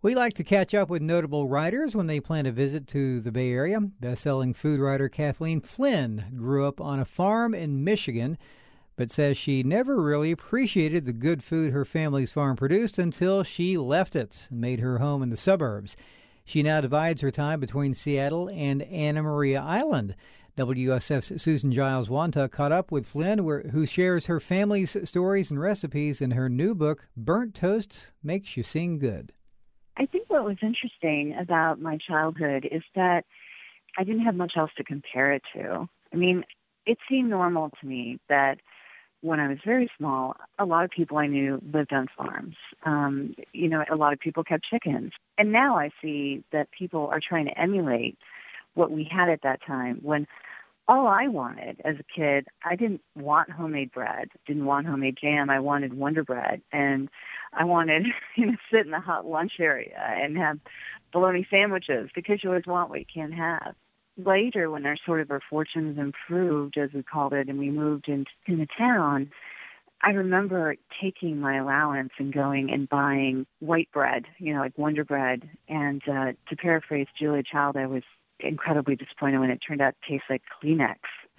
We like to catch up with notable writers when they plan a visit to the Bay Area. Best-selling food writer Kathleen Flynn grew up on a farm in Michigan, but says she never really appreciated the good food her family's farm produced until she left it and made her home in the suburbs. She now divides her time between Seattle and Anna Maria Island. WSF's Susan Giles Wanta caught up with Flynn, who shares her family's stories and recipes in her new book, Burnt Toast Makes You Sing Good. I think what was interesting about my childhood is that I didn't have much else to compare it to. I mean, it seemed normal to me that when I was very small, a lot of people I knew lived on farms. A lot of people kept chickens. And now I see that people are trying to emulate what we had at that time when all I wanted as a kid, I didn't want homemade bread, didn't want homemade jam. I wanted Wonder Bread. And I wanted to sit in the hot lunch area and have bologna sandwiches because you always want what you can't have. Later, when our fortunes improved, as we called it, and we moved into town, I remember taking my allowance and going and buying white bread, like Wonder Bread. And to paraphrase Julia Child, I was incredibly disappointed when it turned out to taste like Kleenex.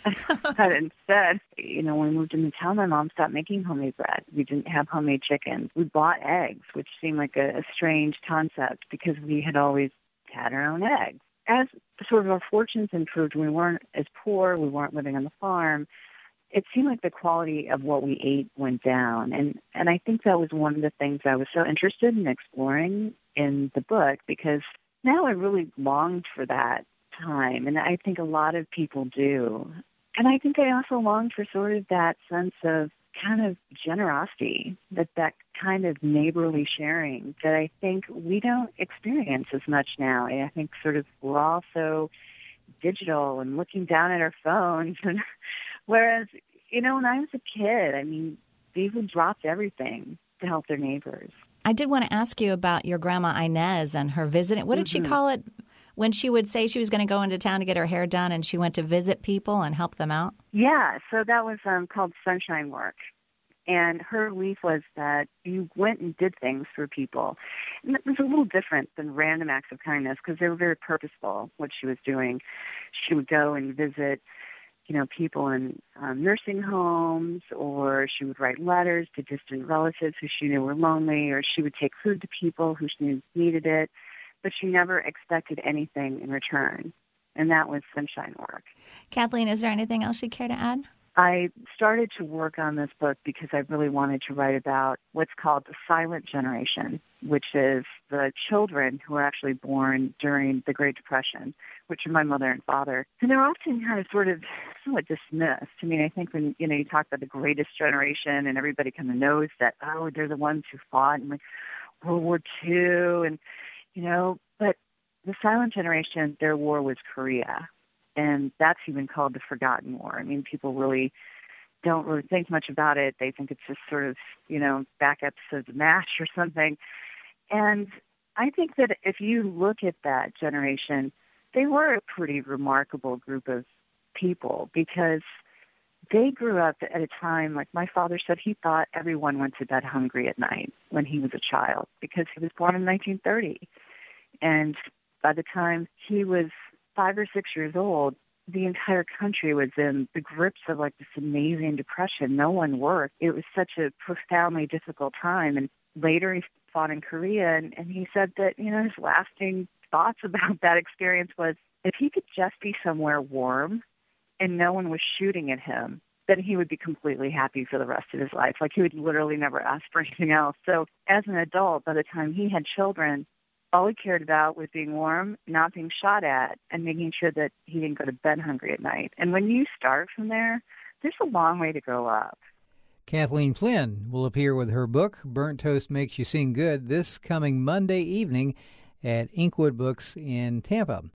But instead, when we moved into town, my mom stopped making homemade bread. We didn't have homemade chickens. We bought eggs, which seemed like a strange concept because we had always had our own eggs. As our fortunes improved, we weren't as poor, we weren't living on the farm, it seemed like the quality of what we ate went down. And I think that was one of the things I was so interested in exploring in the book because now I really longed for that time, and I think a lot of people do. And I think I also longed for sort of that sense of kind of generosity, that kind of neighborly sharing that I think we don't experience as much now. I think we're all so digital and looking down at our phones. And whereas, when I was a kid, people dropped everything to help their neighbors. I did want to ask you about your grandma Inez and her visit. What did she call it when she would say she was going to go into town to get her hair done and she went to visit people and help them out? Yeah, so that was called sunshine work. And her belief was that you went and did things for people. And it was a little different than random acts of kindness because they were very purposeful, what she was doing. She would go and visit people in nursing homes, or she would write letters to distant relatives who she knew were lonely, or she would take food to people who she knew needed it, but she never expected anything in return. And that was sunshine work. Kathleen, is there anything else you'd care to add? I started to work on this book because I really wanted to write about what's called the silent generation, which is the children who were actually born during the Great Depression, which are my mother and father. And they're often kind of somewhat dismissed. I think when, you talk about the greatest generation and everybody kind of knows that, they're the ones who fought in World War II and, but the silent generation, their war was Korea. And that's even called the Forgotten War. People really don't really think much about it. They think it's just back episodes of MASH or something. And I think that if you look at that generation, they were a pretty remarkable group of people because they grew up at a time, like my father said, he thought everyone went to bed hungry at night when he was a child because he was born in 1930. And by the time he was 5 or 6 years old, the entire country was in the grips of this amazing depression. No one worked. It was such a profoundly difficult time. And later he fought in Korea, and he said that, his lasting thoughts about that experience was if he could just be somewhere warm and no one was shooting at him, then he would be completely happy for the rest of his life. He would literally never ask for anything else. So as an adult, by the time he had children, all he cared about was being warm, not being shot at, and making sure that he didn't go to bed hungry at night. And when you start from there, there's a long way to go up. Kathleen Flynn will appear with her book, Burnt Toast Makes You Sing Good, this coming Monday evening at Inkwood Books in Tampa.